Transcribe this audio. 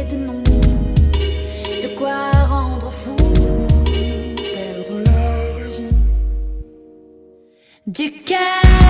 de nom, de quoi rendre fou, perdre la raison. Du cœur.